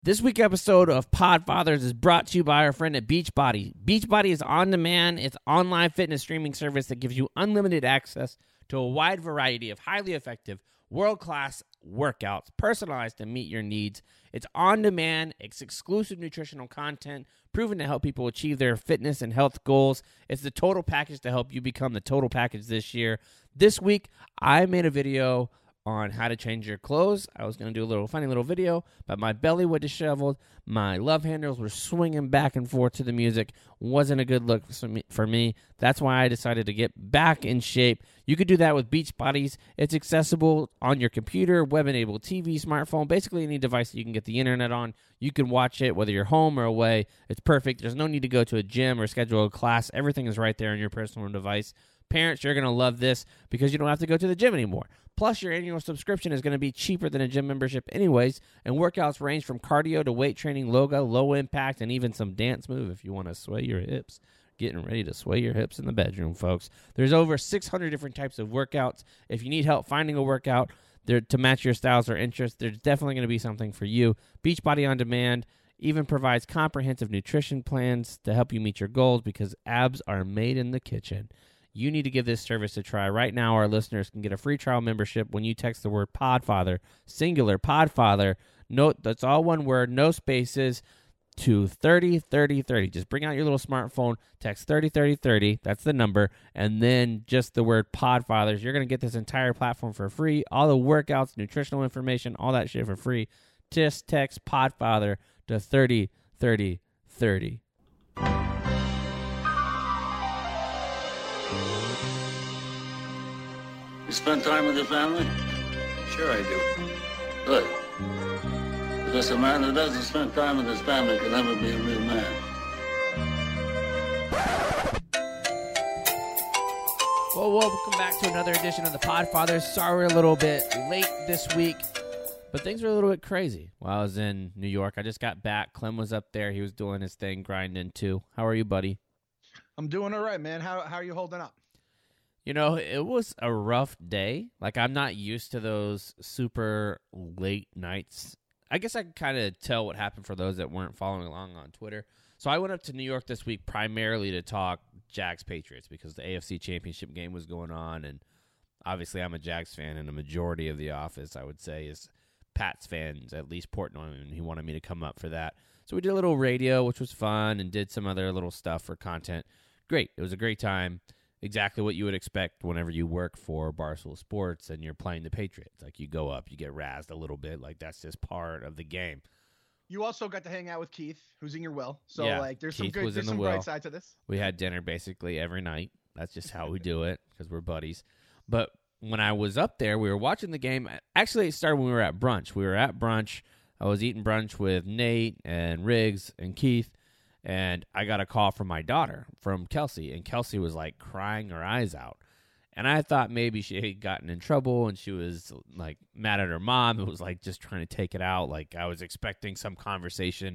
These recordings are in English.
This week's episode of Podfathers is brought to you by our friend at Beachbody. Beachbody is on-demand. It's an online fitness streaming service that gives you unlimited access to a wide variety of highly effective, world-class workouts personalized to meet your needs. It's on-demand. It's exclusive nutritional content proven to help people achieve their fitness and health goals. It's the total package to help you become the total package this year. This week, I made a video on how to change your clothes. I was going to do a funny little video, but my belly was disheveled. My love handles were swinging back and forth to the music. Wasn't a good look for me. That's why I decided to get back in shape. You could do that with Beachbodies. It's accessible on your computer, web-enabled TV, smartphone, basically any device that you can get the internet on. You can watch it whether you're home or away. It's perfect. There's no need to go to a gym or schedule a class. Everything is right there on your personal device. Parents, you're going to love this because you don't have to go to the gym anymore. Plus, your annual subscription is going to be cheaper than a gym membership anyways, and workouts range from cardio to weight training, yoga, low impact, and even some dance move if you want to sway your hips. Getting ready to sway your hips in the bedroom, folks. There's over 600 different types of workouts. If you need help finding a workout to match your styles or interests, there's definitely going to be something for you. Beachbody On Demand even provides comprehensive nutrition plans to help you meet your goals because abs are made in the kitchen. You need to give this service a try. Right now, our listeners can get a free trial membership when you text the word Podfather, singular Podfather. Note, that's all one word, no spaces, to 303030. Just bring out your little smartphone, text 303030, that's the number, and then just the word Podfathers. You're going to get this entire platform for free. All the workouts, nutritional information, all that shit for free. Just text Podfather to 303030. You spend time with your family? Sure I do. Good. Because a man who doesn't spend time with his family can never be a real man. Well, welcome back to another edition of the Podfathers. Sorry we're a little bit late this week, but things were a little bit crazy while I was in New York. I just got back. Clem was up there. He was doing his thing, grinding too. How are you, buddy? I'm doing all right, man. How are you holding up? You know, it was a rough day. Like, I'm not used to those super late nights. I guess I can kind of tell what happened for those that weren't following along on Twitter. So I went up to New York this week primarily to talk Jags-Patriots because the AFC Championship game was going on, and obviously I'm a Jags fan, and the majority of the office, I would say, is Pats fans, at least Portnoy, and he wanted me to come up for that. So we did a little radio, which was fun, and did some other little stuff for content. Great. It was a great time. Exactly what you would expect whenever you work for Barstool Sports and you're playing the Patriots. Like, you go up, you get razzed a little bit. Like, that's just part of the game. You also got to hang out with Keith, who's in your will. So, yeah, like, there's Keith some bright side to this. We had dinner basically every night. That's just how we do it because we're buddies. But when I was up there, we were watching the game. Actually, it started when we were at brunch. We were at brunch. I was eating brunch with Nate and Riggs and Keith. And I got a call from my daughter, from Kelsey, and Kelsey was, like, crying her eyes out. And I thought maybe she had gotten in trouble and she was, like, mad at her mom. It was, like, just trying to take it out. Like, I was expecting some conversation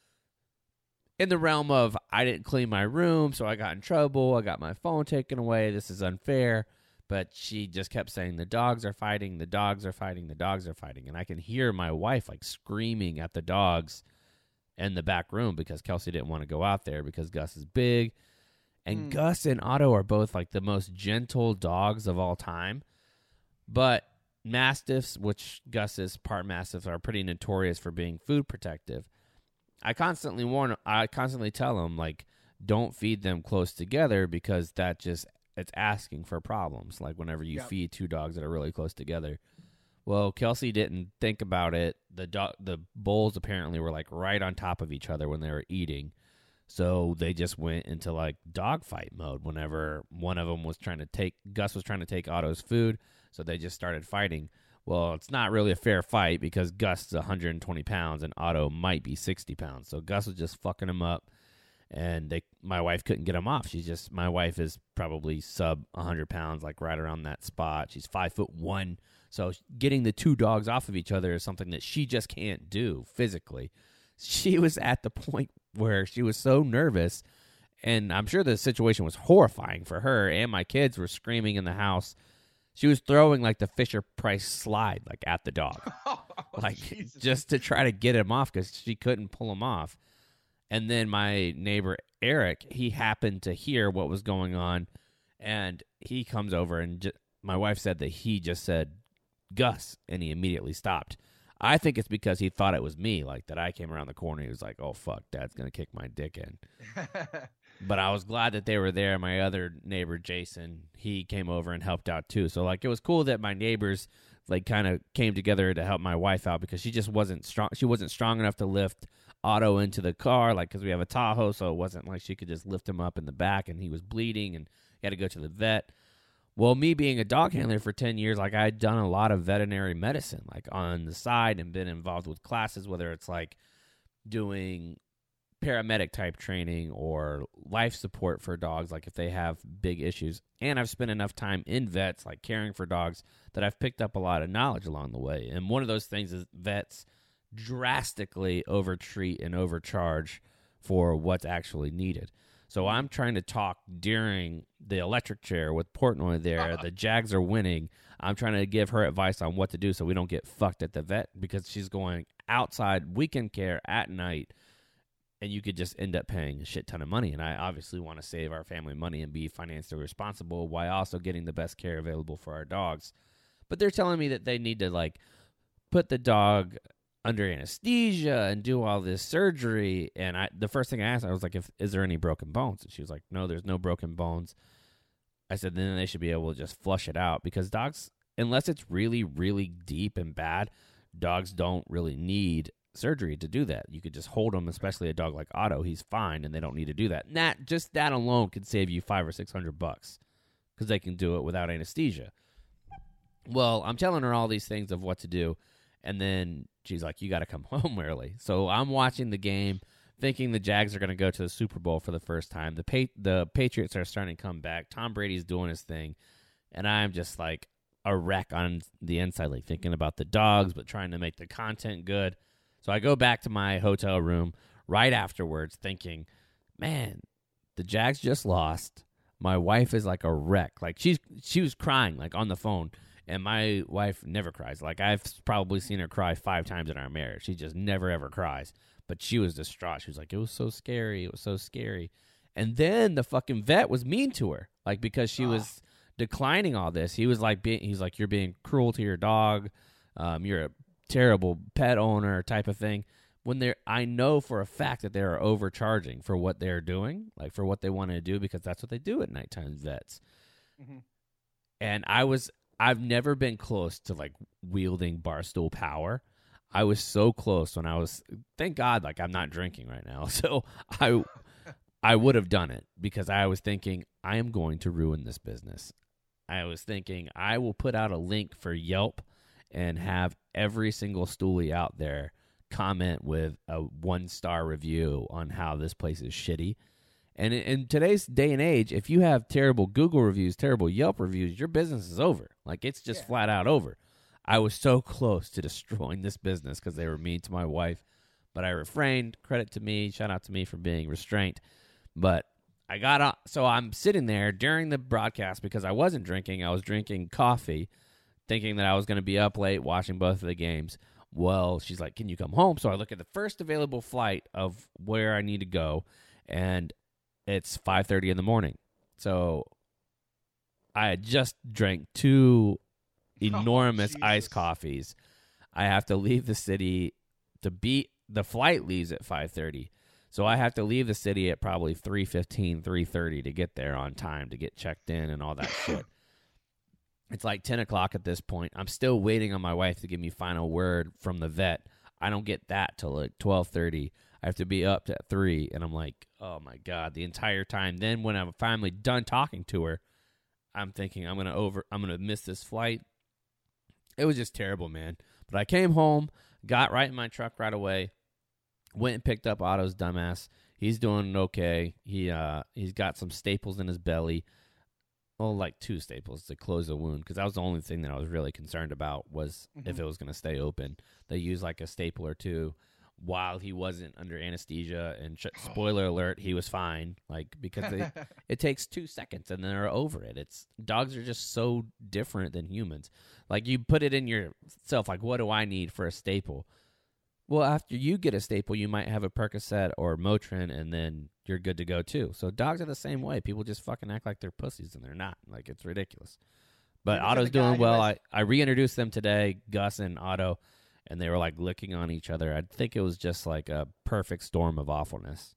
in the realm of I didn't clean my room, so I got in trouble. I got my phone taken away. This is unfair. But she just kept saying, the dogs are fighting, the dogs are fighting, the dogs are fighting. And I can hear my wife, like, screaming at the dogs in the back room because Kelsey didn't want to go out there because Gus is big. And Gus and Otto are both like the most gentle dogs of all time. But Mastiffs, which Gus is part Mastiffs, are pretty notorious for being food protective. I constantly tell them, like, don't feed them close together because it's asking for problems. Like, whenever you feed two dogs that are really close together. Well, Kelsey didn't think about it. The bowls apparently were, like, right on top of each other when they were eating. So they just went into, like, dogfight mode whenever one of them was Gus was trying to take Otto's food. So they just started fighting. Well, it's not really a fair fight because Gus is 120 pounds and Otto might be 60 pounds. So Gus was just fucking him up. And my wife couldn't get him off. My wife is probably sub 100 pounds, like right around that spot. She's 5'1". So getting the two dogs off of each other is something that she just can't do physically. She was at the point where she was so nervous, and I'm sure the situation was horrifying for her, and my kids were screaming in the house. She was throwing, like, the Fisher-Price slide, like, at the dog. like Jesus. just to try to get him off because she couldn't pull him off. And then my neighbor Eric, he happened to hear what was going on, and he comes over, and my wife said that he just said, "Gus," and he immediately stopped. I think it's because he thought it was me, like that I came around the corner. He was like, "Oh fuck, Dad's gonna kick my dick in." But I was glad that they were there. My other neighbor Jason, he came over and helped out too. So like it was cool that my neighbors like kind of came together to help my wife out because she just wasn't strong. She wasn't strong enough to lift Otto into the car, like because we have a Tahoe, so it wasn't like she could just lift him up in the back, and he was bleeding and he had to go to the vet. Well, me being a dog handler for 10 years, like I had done a lot of veterinary medicine, like on the side, and been involved with classes, whether it's like doing paramedic type training or life support for dogs, like if they have big issues. And I've spent enough time in vets, like caring for dogs, that I've picked up a lot of knowledge along the way. And one of those things is vets drastically overtreat and overcharge for what's actually needed. So I'm trying to talk during the electric chair with Portnoy there. The Jags are winning. I'm trying to give her advice on what to do so we don't get fucked at the vet because she's going outside weekend care at night, and you could just end up paying a shit ton of money. And I obviously want to save our family money and be financially responsible while also getting the best care available for our dogs. But they're telling me that they need to like put the dog under anesthesia and do all this surgery. And the first thing I asked, I was like, is there any broken bones? And she was like, no, there's no broken bones. I said, then they should be able to just flush it out because dogs, unless it's really, really deep and bad, dogs don't really need surgery to do that. You could just hold them, especially a dog like Otto. He's fine, and they don't need to do that. And just that alone could save you $500 or $600 because they can do it without anesthesia. Well, I'm telling her all these things of what to do, and then she's like, you got to come home early. So I'm watching the game, thinking the Jags are going to go to the Super Bowl for the first time. The Patriots are starting to come back. Tom Brady's doing his thing, and I'm just like a wreck on the inside, like thinking about the dogs, but trying to make the content good. So I go back to my hotel room right afterwards thinking, man, the Jags just lost. My wife is like a wreck. Like she was crying like on the phone, and my wife never cries. Like I've probably seen her cry 5 times in our marriage. She just never ever cries. But she was distraught. She was like, it was so scary. It was so scary. And then the fucking vet was mean to her, like because she was declining all this. He was like, he's like, you're being cruel to your dog. You're a terrible pet owner type of thing. When I know for a fact that they're overcharging for what they're doing, like for what they want to do, because that's what they do at nighttime, vets. Mm-hmm. And I've never been close to like wielding Barstool power. I was so close when thank God, like I'm not drinking right now. So I would have done it because I was thinking I am going to ruin this business. I was thinking I will put out a link for Yelp and have every single stoolie out there comment with a 1-star review on how this place is shitty. And in today's day and age, if you have terrible Google reviews, terrible Yelp reviews, your business is over. Like, it's just flat out over. I was so close to destroying this business because they were mean to my wife, but I refrained. Credit to me. Shout out to me for being restrained. But I got up. So I'm sitting there during the broadcast because I wasn't drinking. I was drinking coffee, thinking that I was going to be up late watching both of the games. Well, she's like, can you come home? So I look at the first available flight of where I need to go, and it's 5:30 in the morning. So I had just drank 2 enormous iced coffees. I have to leave the city the flight leaves at 5:30. So I have to leave the city at probably 3:15, 3:30 to get there on time to get checked in and all that shit. It's like 10 o'clock at this point. I'm still waiting on my wife to give me final word from the vet. I don't get that till like 12:30. I have to be up at 3, and I'm like, oh my God, the entire time. Then when I'm finally done talking to her, I'm thinking I'm gonna miss this flight. It was just terrible, man. But I came home, got right in my truck right away, went and picked up Otto's dumbass. He's doing okay. He's got some staples in his belly. Well, like 2 staples to close the wound, because that was the only thing that I was really concerned about was if it was going to stay open. They use like a staple or 2 while he wasn't under anesthesia. And spoiler alert, he was fine. Like, because it takes 2 seconds and they're over it. Dogs are just so different than humans. Like, you put it in yourself, like, what do I need for a staple? Well, after you get a staple, you might have a Percocet or Motrin, and then you're good to go too. So dogs are the same way. People just fucking act like they're pussies, and they're not. Like, it's ridiculous. But Otto's doing well. I reintroduced them today, Gus and Otto, and they were like licking on each other. I think it was just like a perfect storm of awfulness.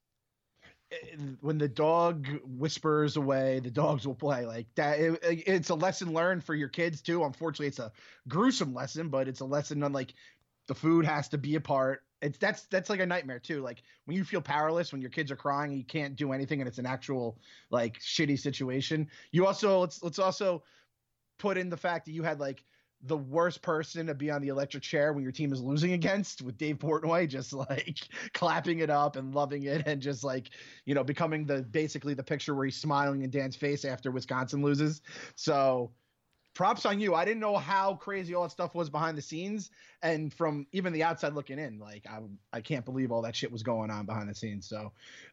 When the dog whispers away, the dogs will play. Like that. It's a lesson learned for your kids too. Unfortunately, it's a gruesome lesson, but it's a lesson on like the food has to be a part. That's like a nightmare too. Like when you feel powerless, when your kids are crying and you can't do anything, and it's an actual like shitty situation. You also let's also put in the fact that you had like the worst person to be on the electric chair when your team is losing against, with Dave Portnoy just like clapping it up and loving it, and just like, you know, becoming basically the picture where he's smiling in Dan's face after Wisconsin loses. So props on you. I didn't know how crazy all that stuff was behind the scenes, and from even the outside looking in, like I can't believe all that shit was going on behind the scenes. So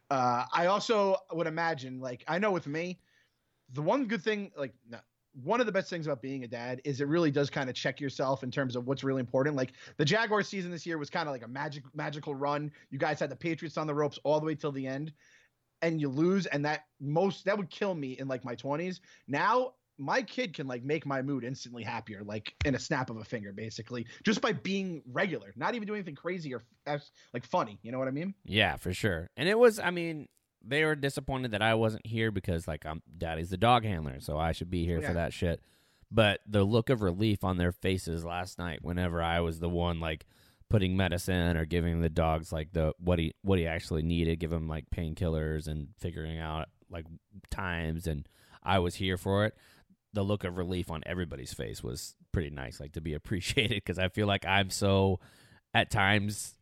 I also would imagine, like, I know with me, the one good thing, like, one of the best things about being a dad is it really does kind of check yourself in terms of what's really important. Like the Jaguars season this year was kind of like a magical run. You guys had the Patriots on the ropes all the way till the end, and you lose. And that would kill me in like my 20s. Now my kid can like make my mood instantly happier, like in a snap of a finger, basically, just by being regular, not even doing anything crazy or like funny. You know what I mean? Yeah, for sure. And it was, I mean, they were disappointed that I wasn't here because, like, Daddy's the dog handler, so I should be here for that shit. But the look of relief on their faces last night, whenever I was the one, like, putting medicine or giving the dogs, like, what he actually needed, give him, like, painkillers and figuring out, like, times, and I was here for it. The look of relief on everybody's face was pretty nice, like, to be appreciated, because I feel like I'm so, at times,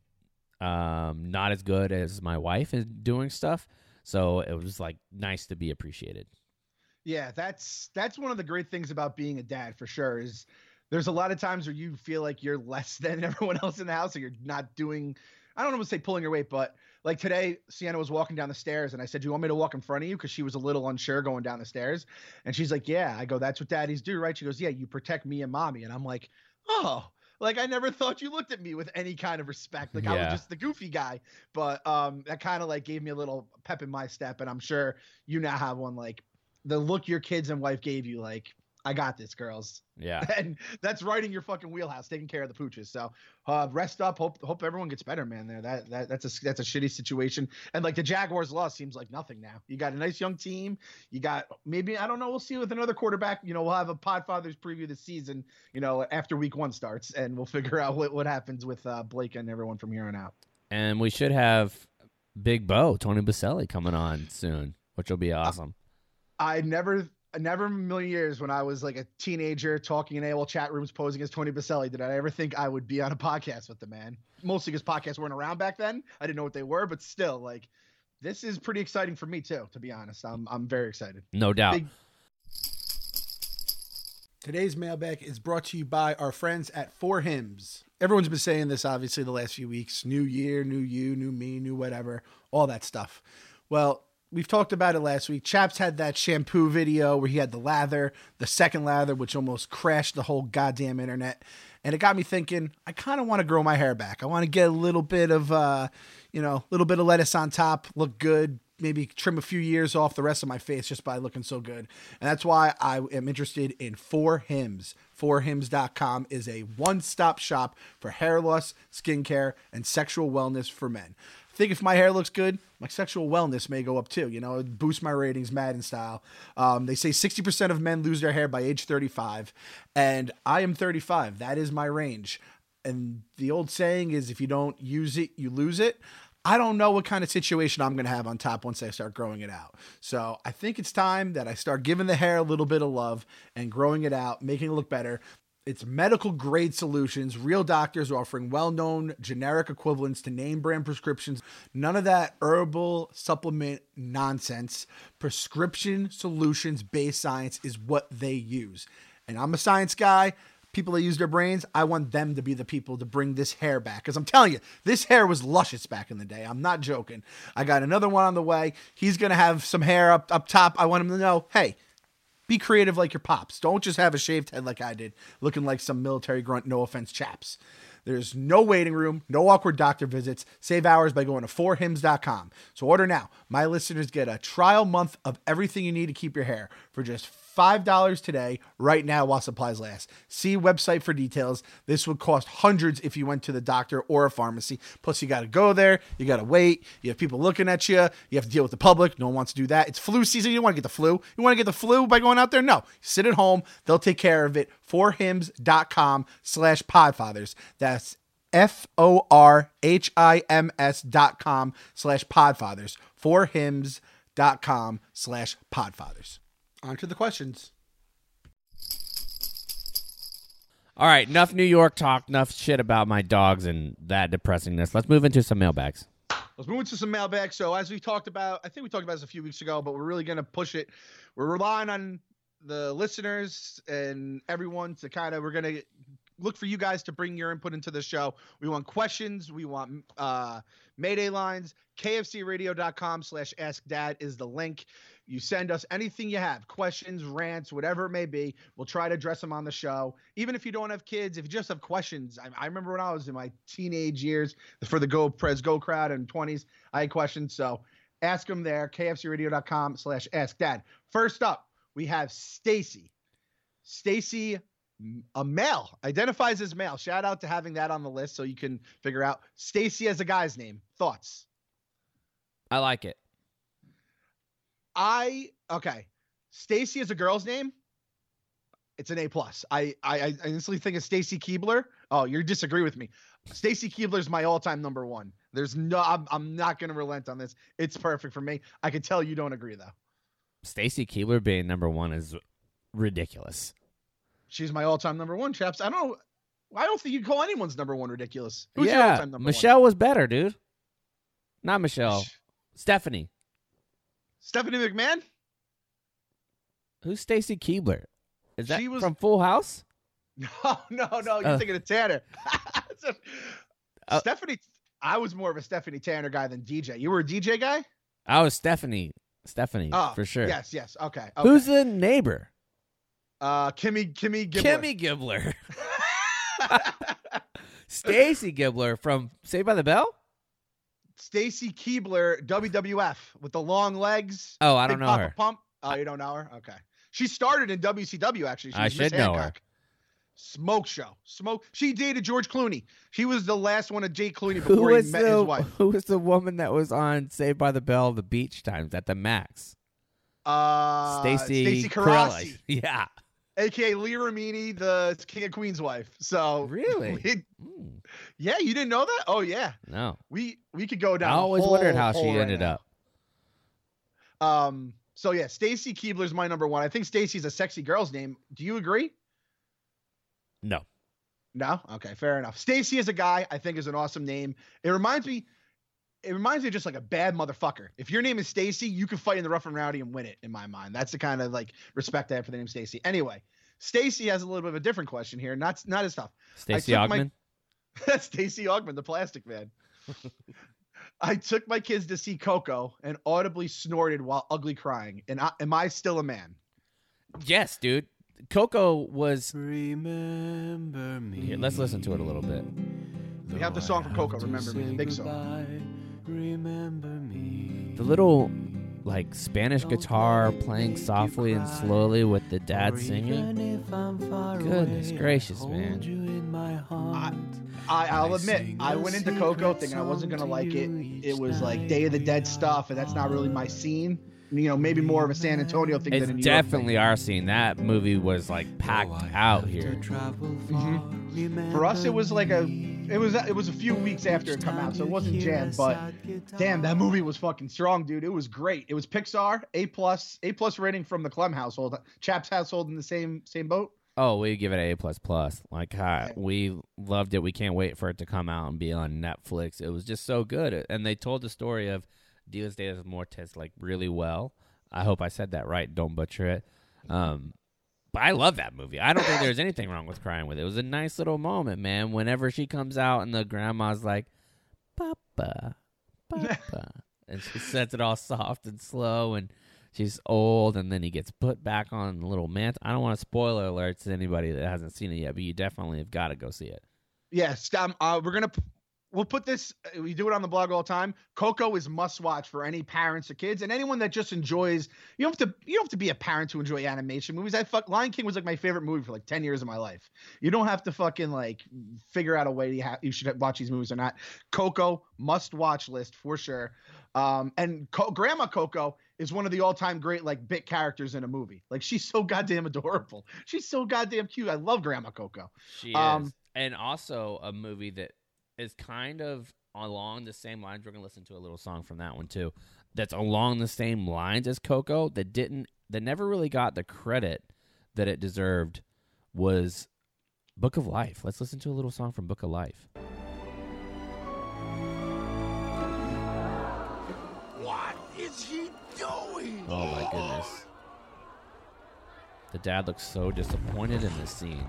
not as good as my wife is doing stuff. So it was like nice to be appreciated. Yeah, that's one of the great things about being a dad, for sure, is there's a lot of times where you feel like you're less than everyone else in the house, or you're not doing, I don't know what to say pulling your weight, but like today, Sienna was walking down the stairs and I said, do you want me to walk in front of you? Because she was a little unsure going down the stairs. And she's like, yeah. I go, that's what daddies do, right? She goes, yeah, you protect me and mommy. And I'm like, oh, like, I never thought you looked at me with any kind of respect. Like, I was just the goofy guy. But that kind of, like, gave me a little pep in my step. And I'm sure you now have one, like, the look your kids and wife gave you, like, I got this, girls. Yeah. And that's right in your fucking wheelhouse, taking care of the pooches. So rest up. Hope everyone gets better, man. That's a shitty situation. And, like, the Jaguars loss seems like nothing now. You got a nice young team. You got maybe, I don't know, we'll see with another quarterback. You know, we'll have a Podfathers preview this season, you know, after week 1 starts, and we'll figure out what happens with Blake and everyone from here on out. And we should have Big Bo, Tony Baselli, coming on soon, which will be awesome. I never in a million years, when I was like a teenager talking in AOL chat rooms posing as Tony Baselli, did I ever think I would be on a podcast with the man. Mostly because podcasts weren't around back then. I didn't know what they were, but still, like, this is pretty exciting for me too, to be honest. I'm very excited. No doubt. Today's mailbag is brought to you by our friends at Four Hymns. Everyone's been saying this, obviously, the last few weeks. New year, new you, new me, new whatever, all that stuff. Well, we've talked about it last week. Chaps had that shampoo video where he had the lather, the second lather, which almost crashed the whole goddamn internet. And it got me thinking, I kind of want to grow my hair back. I want to get a little bit of, little bit of lettuce on top, look good, maybe trim a few years off the rest of my face just by looking so good. And that's why I am interested in Four Hymns. FourHymns.com is a one-stop shop for hair loss, skincare, and sexual wellness for men. I think if my hair looks good, my sexual wellness may go up too. You know, it boosts my ratings, Madden style. They say 60% of men lose their hair by age 35, and I am 35. That is my range. And the old saying is, if you don't use it, you lose it. I don't know what kind of situation I'm going to have on top once I start growing it out. So I think it's time that I start giving the hair a little bit of love and growing it out, making it look better. It's medical grade solutions. Real doctors are offering well-known generic equivalents to name brand prescriptions. None of that herbal supplement nonsense. Prescription solutions based science is what they use. And I'm a science guy. people that use their brains, I want them to be the people to bring this hair back. Because I'm telling you, this hair was luscious back in the day. I'm not joking. I got another one on the way. He's going to have some hair up top. I want him to know, hey, be creative like your pops. Don't just have a shaved head like I did, looking like some military grunt, no offense, chaps. There's no waiting room, no awkward doctor visits. Save hours by going to 4hims.com. So order now. My listeners get a trial month of everything you need to keep your hair for just $5 today, right now while supplies last. See website for details. This would cost hundreds if you went to the doctor or a pharmacy. Plus, you got to go there. You got to wait. You have people looking at you. You have to deal with the public. No one wants to do that. It's flu season. You don't want to get the flu. You want to get the flu by going out there? No. Sit at home. They'll take care of it. 4hims.com/podfathers. That's FORHIMS.com/podfathers. 4hims.com/podfathers. On to the questions. All right, enough New York talk, enough shit about my dogs and that depressingness. Let's move into some mailbags. Let's move into some mailbag. So as we talked about, I think we talked about this a few weeks ago, but we're really going to push it. We're relying on the listeners and everyone to we're going to look for you guys to bring your input into the show. We want questions. We want Mayday lines. KFCradio.com/AskDad is the link. You send us anything you have, questions, rants, whatever it may be. We'll try to address them on the show. Even if you don't have kids, if you just have questions. I remember when I was in my teenage years for the Go crowd and 20s, I had questions. So ask them there, KFCradio.com/AskDad. First up, we have Stacy. Stacy, a male, identifies as male. Shout out to having that on the list so you can figure out Stacy as a guy's name. Thoughts? I like it. Okay. Stacy is a girl's name. It's an A+. I instantly think of Stacy Keibler. Oh, you disagree with me. Stacy Keibler is my all-time number one. I'm not going to relent on this. It's perfect for me. I can tell you don't agree though. Stacy Keibler being number one is ridiculous. She's my all-time number one, chaps. I don't think you call anyone's number one ridiculous. Who's your yeah, all-time number Michelle one? was better, dude. Not Michelle. Stephanie. Stephanie McMahon? Who's Stacy Keibler? Is that She was- from Full House? No. You're thinking of Tanner. Stephanie. I was more of a Stephanie Tanner guy than DJ. You were a DJ guy? I was Stephanie. Oh, for sure. Yes. Okay. Who's the neighbor? Kimmy Gibbler. Kimmy Gibbler. Stacy Gibbler from Saved by the Bell? Stacy Keibler, WWF, with the long legs. Oh, I don't Big know Papa her. Pump. Oh, you don't know her? Okay. She started in WCW, actually. She I was Miss should know her. Hancock. Smoke show. She dated George Clooney. She was the last one of Jake Clooney before he met his wife. Who was the woman that was on Saved by the Bell, the beach times at the Max? Stacey Carell. Carassi, Yeah. a.k.a. Lee Ramini, the King of Queens wife. So Really? yeah, you didn't know that? Oh, yeah. No. We could go down. I always wondered how she ended up. So yeah, Stacy Keibler's my number one. I think Stacy's a sexy girl's name. Do you agree? No. No? Okay, fair enough. Stacy as a guy, I think is an awesome name. It reminds me of just like a bad motherfucker. If your name is Stacy, you can fight in the rough and rowdy and win it, in my mind. That's the kind of like respect I have for the name Stacy. Anyway, Stacy has a little bit of a different question here. Not as tough. Stacey Augman? That's Stacey Augman, the Plastic Man. I took my kids to see Coco and audibly snorted while ugly crying. And am I still a man? Yes, dude. Coco was... Remember me. Here, let's listen to it a little bit. We have the song from Coco, Remember Me, the big song. Remember me. The little, like, Spanish guitar playing softly and slowly with the dad singing. Goodness gracious, man. I'll admit, I went into Coco thinking I wasn't going to like it. It was like Day of the Dead stuff, and that's not really my scene. You know, maybe more of a San Antonio thing It's than a New York definitely thing. our scene. That movie was, like, packed out here. For us, it was like it was a few weeks after it come out, so it wasn't jammed. But damn, that movie was fucking strong, dude. It was great. It was Pixar, A+ rating from the Clem household. Chap's household in the same boat. Oh, we give it an A++. Like, we loved it. We can't wait for it to come out and be on Netflix. It was just so good. And they told the story of Dias de Muertos, like, really well. I hope I said that right. Don't butcher it. But I love that movie. I don't think there's anything wrong with crying with it. It was a nice little moment, man. Whenever she comes out and the grandma's like, Papa, Papa. And she says it all soft and slow, and she's old, and then he gets put back on the little mantle. I don't want to spoiler alerts to anybody that hasn't seen it yet, but you definitely have got to go see it. Yes, we'll put this. We do it on the blog all the time. Coco is must watch for any parents or kids and anyone that just enjoys. You don't have to be a parent to enjoy animation movies. Lion King was like my favorite movie for like 10 years of my life. You don't have to fucking like figure out a way you should watch these movies or not. Coco must watch list for sure. And Grandma Coco is one of the all-time great like bit characters in a movie. Like she's so goddamn adorable. She's so goddamn cute. I love Grandma Coco. She is. And also a movie that is kind of along the same lines. We're going to listen to a little song from that one too. That's along the same lines as Coco that never really got the credit that it deserved was Book of Life. Let's listen to a little song from Book of Life. What is he doing? Oh my goodness. The dad looks so disappointed in this scene.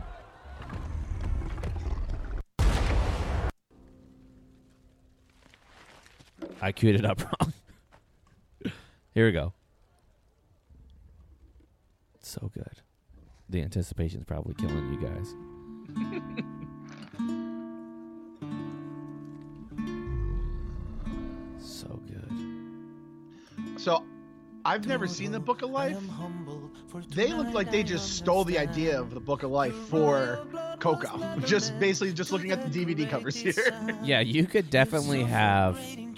I queued it up wrong. Here we go. It's so good. The anticipation's probably killing you guys. So good. So I've never seen the Book of Life. They look like they just stole the idea of the Book of Life for Coco. Just basically just looking at the DVD covers here. Yeah, you could definitely have,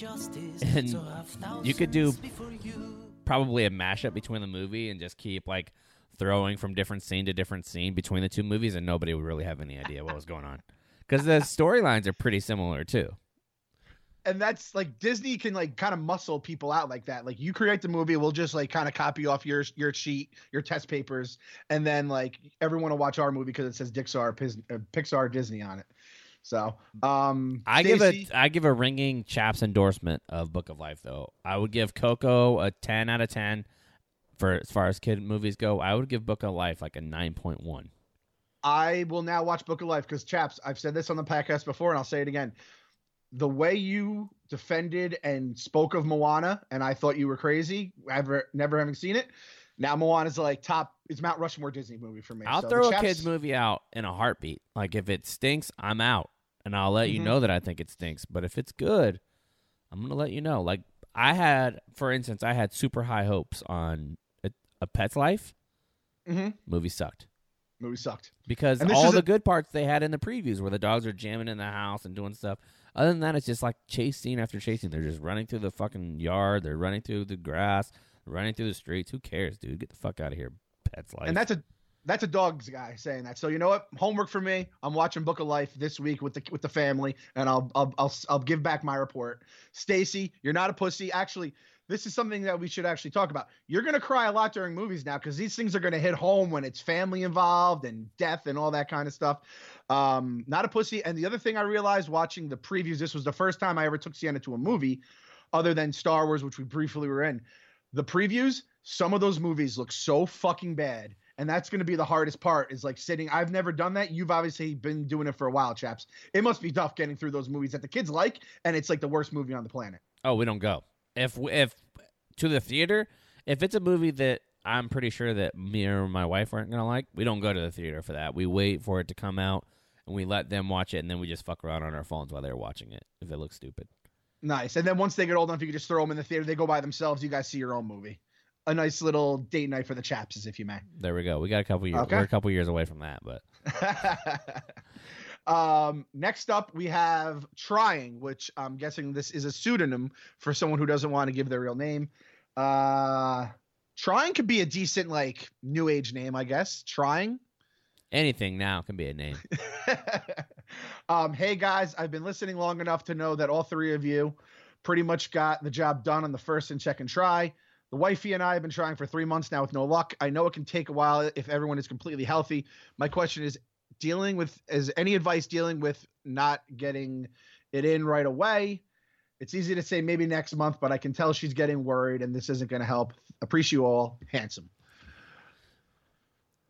and you could do probably a mashup between the movie and just keep like throwing from different scene to different scene between the two movies, and nobody would really have any idea what was going on because the storylines are pretty similar too. And that's like Disney can like kind of muscle people out like that. Like you create the movie, we'll just like kind of copy off your sheet, your test papers, and then like everyone will watch our movie because it says Pixar Disney on it. So I give a ringing Chaps endorsement of Book of Life though. I would give Coco a 10 out of 10 for as far as kid movies go. I would give Book of Life like a 9.1. I will now watch Book of Life because Chaps, I've said this on the podcast before and I'll say it again. The way you defended and spoke of Moana, and I thought you were crazy, never having seen it. Now Moana's like it's Mount Rushmore Disney movie for me. I'll throw a kid's movie out in a heartbeat. Like if it stinks, I'm out, and I'll let you know that I think it stinks. But if it's good, I'm gonna let you know. Like for instance, I had super high hopes on A Pet's Life. Movie sucked. Because all the good parts they had in the previews where the dogs are jamming in the house and doing stuff. Other than that, it's just like chase scene after chase scene. They're just running through the fucking yard. They're running through the grass. They're running through the streets. Who cares, dude? Get the fuck out of here. Pet's Life. And that's a dogs guy saying that. So you know what? Homework for me. I'm watching Book of Life this week with the family, and I'll give back my report. Stacy, you're not a pussy. Actually, this is something that we should actually talk about. You're going to cry a lot during movies now because these things are going to hit home when it's family involved and death and all that kind of stuff. Not a pussy. And the other thing I realized watching the previews, this was the first time I ever took Sienna to a movie other than Star Wars, which we briefly were in. The previews, some of those movies look so fucking bad. And that's going to be the hardest part is like sitting. I've never done that. You've obviously been doing it for a while, Chaps. It must be tough getting through those movies that the kids like. And it's like the worst movie on the planet. Oh, we don't go. If to the theater, if it's a movie that I'm pretty sure that me or my wife aren't going to like, we don't go to the theater for that. We wait for it to come out, and we let them watch it, and then we just fuck around on our phones while they're watching it if it looks stupid. Nice. And then once they get old enough, you can just throw them in the theater. They go by themselves. You guys see your own movie. A nice little date night for the Chapses, if you may. There we go. We got a couple years. Okay. We're a couple years away from that, but. Next up, we have Trying, which I'm guessing this is a pseudonym for someone who doesn't want to give their real name. Trying could be a decent, like, new age name, I guess. Trying. Anything now can be a name. Hey, guys, I've been listening long enough to know that all three of you pretty much got the job done on the first and second try. The wifey and I have been trying for 3 months now with no luck. I know it can take a while if everyone is completely healthy. My question is any advice dealing with not getting it in right away? It's easy to say maybe next month, but I can tell she's getting worried and this isn't going to help. Appreciate you all. Handsome.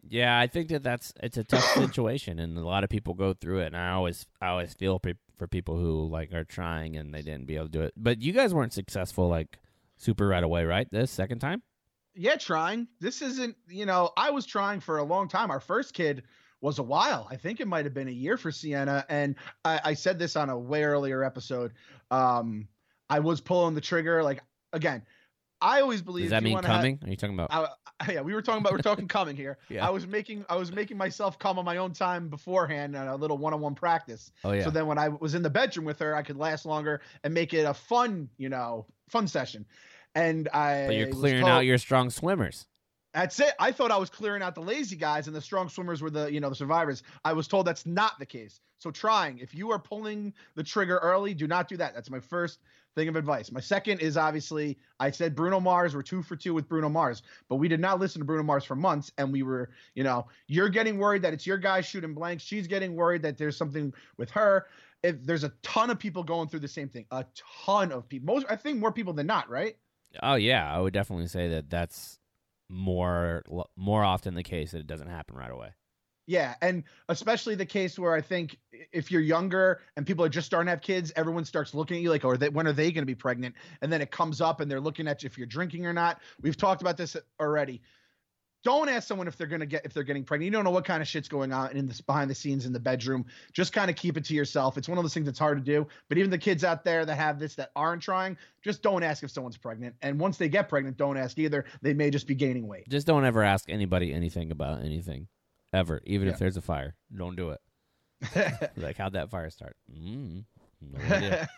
Yeah, I think it's a tough situation, and a lot of people go through it. And I always feel for people who like are trying and they didn't be able to do it. But you guys weren't successful like super right away, right? This second time? Yeah, trying. This isn't, I was trying for a long time. Our first kid was a while. I think it might have been a year for Sienna. And I said this on a way earlier episode. I was pulling the trigger. Like, again, I always believe. Does that mean coming? Are you talking about? Yeah, we're talking coming here. Yeah. I was making myself come on my own time beforehand on a little one-on-one practice. Oh yeah. So then when I was in the bedroom with her, I could last longer and make it a fun session. And But you're clearing out your strong swimmers. That's it. I thought I was clearing out the lazy guys and the strong swimmers were the survivors. I was told that's not the case. So if you are pulling the trigger early, do not do that. That's my first thing of advice. My second is obviously I said Bruno Mars. We're 2 for 2 with Bruno Mars, but we did not listen to Bruno Mars for months. And we were, you're getting worried that it's your guy shooting blanks. She's getting worried that there's something with her. If there's a ton of people going through the same thing, a ton of people, I think more people than not, right? Oh yeah, I would definitely say that's more often the case that it doesn't happen right away. Yeah, and especially the case where I think if you're younger and people are just starting to have kids, everyone starts looking at you like, when are they going to be pregnant? And then it comes up and they're looking at you if you're drinking or not. We've talked about this already. Don't ask someone if they're getting pregnant. You don't know what kind of shit's going on in this behind the scenes in the bedroom. Just kind of keep it to yourself. It's one of those things that's hard to do. But even the kids out there that have this that aren't trying, just don't ask if someone's pregnant. And once they get pregnant, don't ask either. They may just be gaining weight. Just don't ever ask anybody anything about anything, ever. Even if there's a fire, don't do it. Like, how'd that fire start? No idea.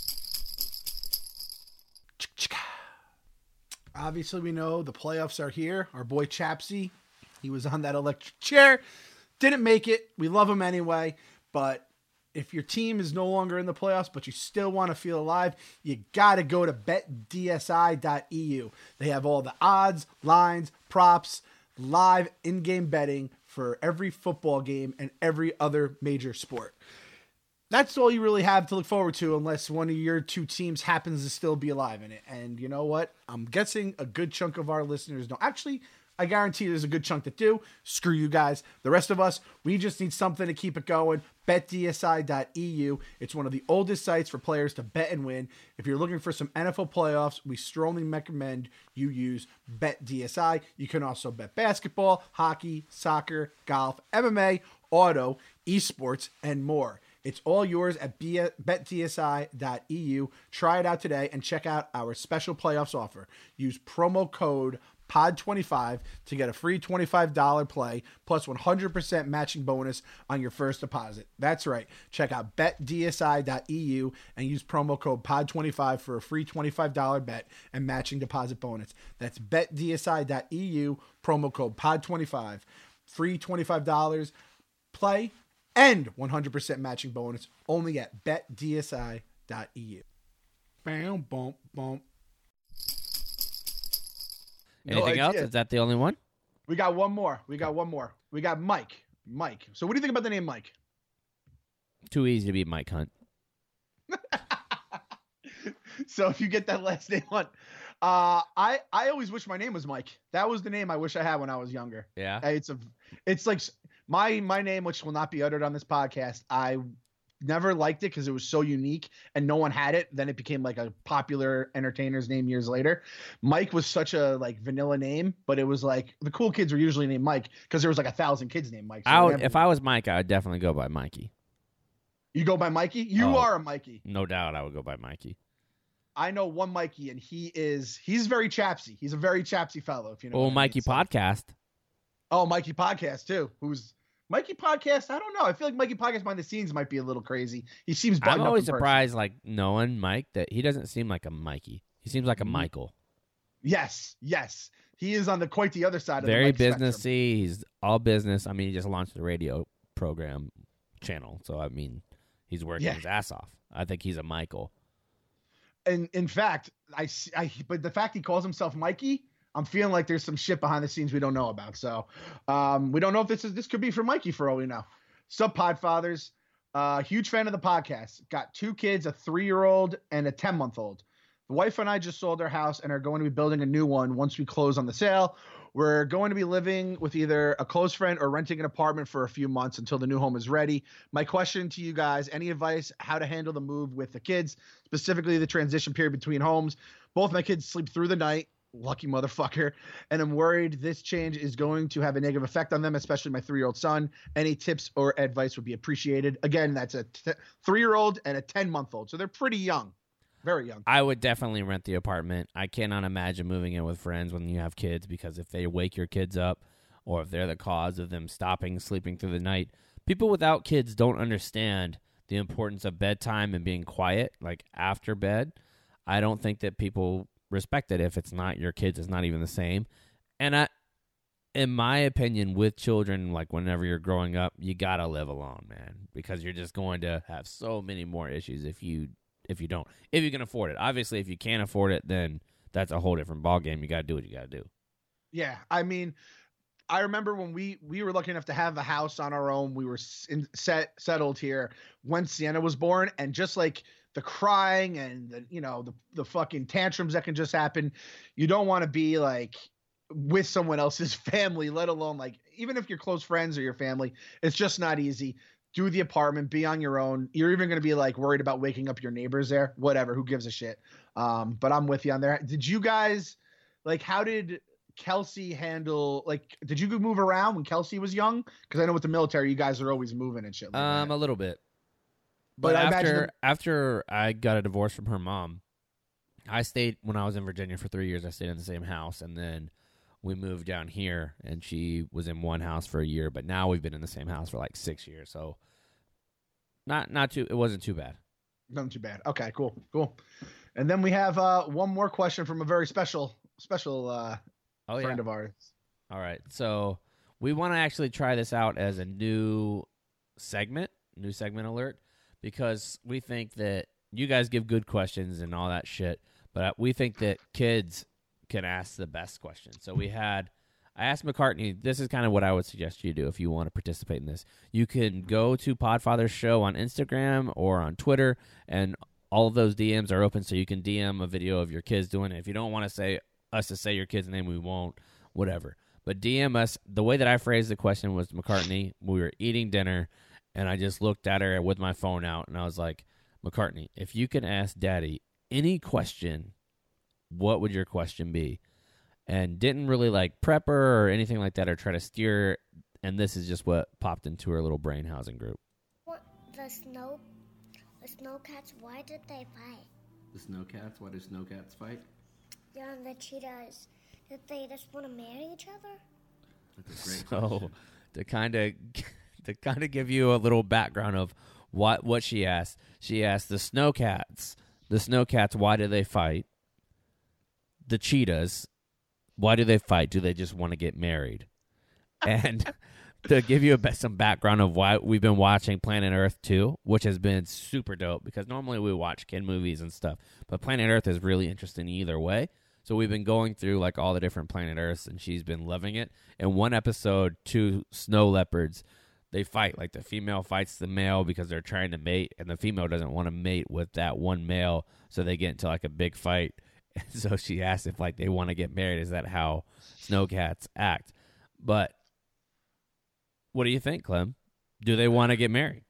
Obviously, we know the playoffs are here. Our boy Chapsy, he was on that electric chair. Didn't make it. We love him anyway. But if your team is no longer in the playoffs, but you still want to feel alive, you got to go to betdsi.eu. They have all the odds, lines, props, live in-game betting for every football game and every other major sport. That's all you really have to look forward to unless one of your two teams happens to still be alive in it. And you know what? I'm guessing a good chunk of our listeners don't. Actually, I guarantee there's a good chunk that do. Screw you guys. The rest of us, we just need something to keep it going. BetDSI.eu. It's one of the oldest sites for players to bet and win. If you're looking for some NFL playoffs, we strongly recommend you use BetDSI. You can also bet basketball, hockey, soccer, golf, MMA, auto, esports, and more. It's all yours at betdsi.eu. Try it out today and check out our special playoffs offer. Use promo code POD25 to get a free $25 play plus 100% matching bonus on your first deposit. That's right. Check out betdsi.eu and use promo code POD25 for a free $25 bet and matching deposit bonus. That's betdsi.eu, promo code POD25. Free $25 play and 100% matching bonus only at betdsi.eu. Bam, bump, bump. Anything else? Is that the only one? We got one more. We got Mike. So what do you think about the name Mike? Too easy to beat Mike Hunt. So if you get that last name on, I always wish my name was Mike. That was the name I wish I had when I was younger. Yeah. It's like my name, which will not be uttered on this podcast. I never liked it because it was so unique and no one had it. Then it became like a popular entertainer's name years later. Mike was such a like vanilla name, but it was like the cool kids were usually named Mike because there was like 1,000 kids named Mike. So if I was Mike, I would definitely go by Mikey. You go by Mikey? You are a Mikey. No doubt I would go by Mikey. I know one Mikey, and he's very chapsy. He's a very chapsy fellow, if you know. Oh, Mikey Podcast. Oh, Mikey Podcast too. Who's Mikey Podcast? I don't know. I feel like Mikey Podcast behind the scenes might be a little crazy. He seems. I'm always surprised, like knowing Mike, that he doesn't seem like a Mikey. He seems like a Michael. Yes. He is on quite the other side. Very of the businessy. spectrum. He's all business. I mean, he just launched the radio program channel, so I mean, he's working his ass off. I think he's a Michael. And in fact, but the fact he calls himself Mikey, I'm feeling like there's some shit behind the scenes we don't know about. So we don't know if this could be for Mikey for all we know. Sub Podfathers, huge fan of the podcast. Got 2 kids, a 3-year-old and a 10-month-old. The wife and I just sold our house and are going to be building a new one once we close on the sale. We're going to be living with either a close friend or renting an apartment for a few months until the new home is ready. My question to you guys, any advice how to handle the move with the kids, specifically the transition period between homes? Both my kids sleep through the night. Lucky motherfucker. And I'm worried this change is going to have a negative effect on them, especially my 3-year-old son. Any tips or advice would be appreciated. Again, that's a 3-year-old and a 10-month-old. So they're pretty young. Very young. I would definitely rent the apartment. I cannot imagine moving in with friends when you have kids, because if they wake your kids up or if they're the cause of them stopping sleeping through the night, people without kids don't understand the importance of bedtime and being quiet, like after bed. I don't think that people respect it if it's not your kids. It's not even the same. And in my opinion, with children, like whenever you're growing up, you got to live alone, man, because you're just going to have so many more issues if you don't, if you can afford it. Obviously, if you can't afford it, then that's a whole different ballgame. You got to do what you got to do. Yeah. I mean, I remember when we were lucky enough to have a house on our own. We were settled here when Sienna was born, and just like the crying and the fucking tantrums that can just happen, you don't want to be like with someone else's family, let alone like, even if you're close friends or your family, it's just not easy. Do the apartment, be on your own. You're even going to be like worried about waking up your neighbors there, whatever, who gives a shit. But I'm with you on there. Did you guys, like, how did Kelsey handle, like, did you move around when Kelsey was young? Because I know with the military, you guys are always moving and shit. Like that. A little bit. But I after I got a divorce from her mom, I stayed, when I was in Virginia for 3 years, I stayed in the same house, and then we moved down here, and she was in one house for a year, but now we've been in the same house for like 6 years, so it wasn't too bad. Not too bad. Okay, cool. And then we have one more question from a very special friend of ours. All right, so we want to actually try this out as a new segment alert, because we think that you guys give good questions and all that shit, but we think that kids can ask the best questions. So I asked McCartney, this is kind of what I would suggest you do if you want to participate in this. You can go to Podfather's Show on Instagram or on Twitter, and all of those DMs are open, so you can DM a video of your kids doing it. If you don't want to say your kid's name, we won't, whatever. But DM us. The way that I phrased the question was, McCartney, we were eating dinner, and I just looked at her with my phone out, and I was like, McCartney, if you can ask Daddy any question, what would your question be? And didn't really like prep her or anything like that or try to steer her, and this is just what popped into her little brain housing group. The snowcats, why did they fight? The snowcats? Why do snowcats fight? Yeah, and the cheetahs, did they just want to marry each other? That's a great question. to kind of give you a little background of what she asked. She asked the snowcats, why do they fight? The cheetahs, why do they fight? Do they just want to get married? And to give you some background of why we've been watching Planet Earth 2, which has been super dope, because normally we watch kid movies and stuff, but Planet Earth is really interesting either way. So we've been going through like all the different Planet Earths, and she's been loving it. In one episode, 2 snow leopards, they fight. Like the female fights the male because they're trying to mate, and the female doesn't want to mate with that one male, so they get into like a big fight. And so she asked if like they want to get married. Is that how snowcats act? But what do you think, Clem? Do they want to get married?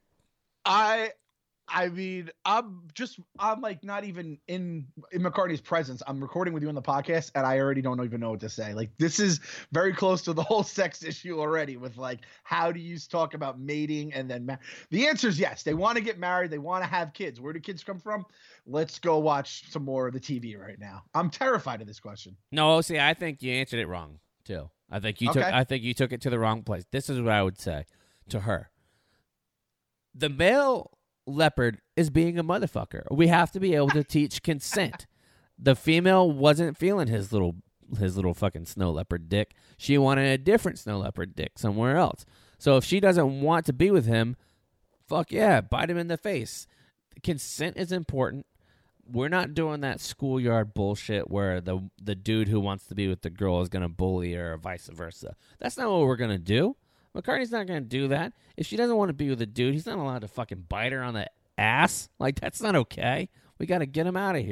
I mean, I'm like not even in McCartney's presence. I'm recording with you on the podcast, and I already don't even know what to say. Like, this is very close to the whole sex issue already with like, how do you talk about mating? And then the answer is yes. They want to get married. They want to have kids. Where do kids come from? Let's go watch some more of the TV right now. I'm terrified of this question. No, see, I think you answered it wrong too. I think you took it to the wrong place. This is what I would say to her. The male leopard is being a motherfucker. We have to be able to teach consent. The female wasn't feeling his little fucking snow leopard dick. She wanted a different snow leopard dick somewhere else. So if she doesn't want to be with him, fuck yeah, bite him in the face. Consent is important. We're not doing that schoolyard bullshit where the dude who wants to be with the girl is going to bully her or vice versa. That's not what we're going to do. McCartney's not going to do that. If she doesn't want to be with a dude, he's not allowed to fucking bite her on the ass. Like, that's not okay. We got to get him out of here.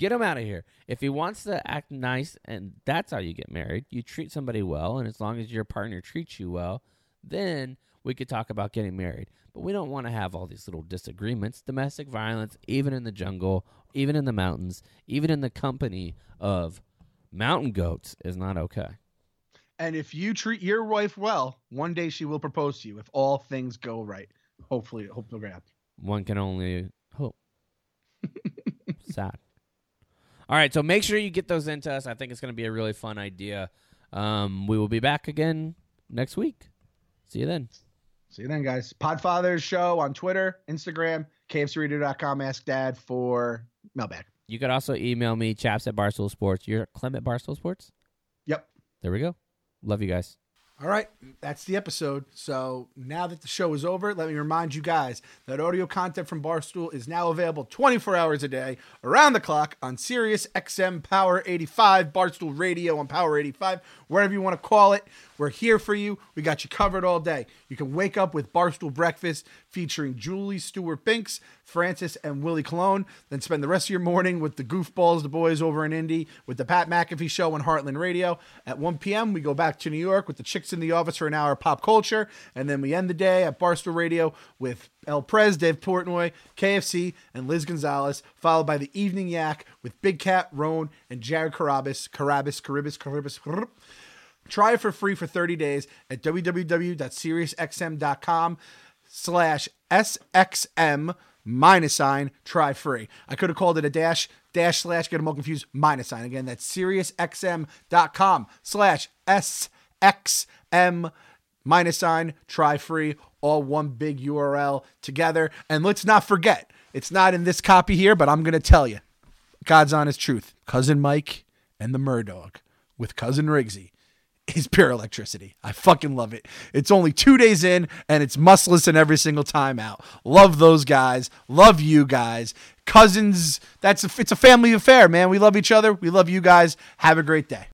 Get him out of here. If he wants to act nice, and that's how you get married, you treat somebody well, and as long as your partner treats you well, then we could talk about getting married. But we don't want to have all these little disagreements. Domestic violence, even in the jungle, even in the mountains, even in the company of mountain goats, is not okay. And if you treat your wife well, one day she will propose to you if all things go right. Hopefully, grab. One can only hope. Sad. All right, so make sure you get those into us. I think it's going to be a really fun idea. We will be back again next week. See you then. See you then, guys. Podfathers Show on Twitter, Instagram, KFCRadio.com. Ask Dad for mailbag. You could also email me, chaps at Barstool Sports. You're Clem at Barstool Sports? Yep. There we go. Love you guys. All right, that's the episode. So now that the show is over, let me remind you guys that audio content from Barstool is now available 24 hours a day, around the clock, on Sirius XM Power 85, Barstool Radio on Power 85, wherever you want to call it. We're here for you. We got you covered all day. You can wake up with Barstool Breakfast featuring Julie Stewart-Binks, Francis, and Willie Colon. Then spend the rest of your morning with the goofballs, the boys over in Indy, with the Pat McAfee Show on Heartland Radio. At 1 p.m., we go back to New York with the Chicks in the Office for an hour of pop culture. And then we end the day at Barstool Radio with El Prez, Dave Portnoy, KFC, and Liz Gonzalez, followed by the Evening Yak with Big Cat, Roan, and Jared Carabas. Try it for free for 30 days at www.SiriusXM.com/SXM-try free. I could have called it a dash slash, get them all confused, -. Again, that's SiriusXM.com/SXM-try free. All one big URL together. And let's not forget, it's not in this copy here, but I'm going to tell you, God's honest truth, Cousin Mike and the Murdog with Cousin Riggsy is pure electricity. I fucking love it. It's only 2 days in, and it's muscless in every single time out. Love those guys. Love you guys. Cousins, it's a family affair, man. We love each other. We love you guys. Have a great day.